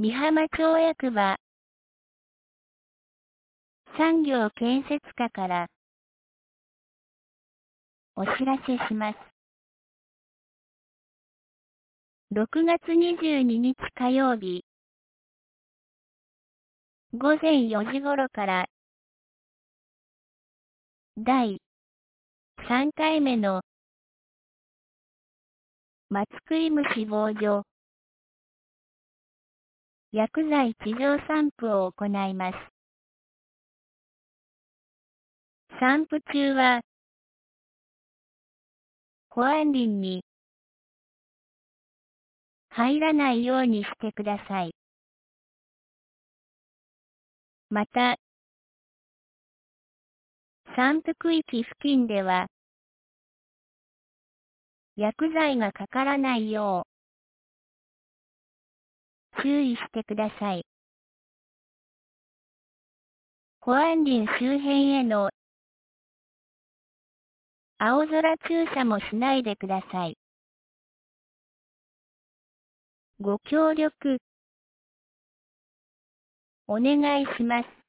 美浜町役場産業建設課からお知らせします。6月22日火曜日午前4時頃から第3回目の松食い虫防除薬剤地上散布を行います。散布中は保安林に入らないようにしてください。また、散布区域付近では薬剤がかからないよう注意してください。保安林周辺への青空注射もしないでください。ご協力お願いします。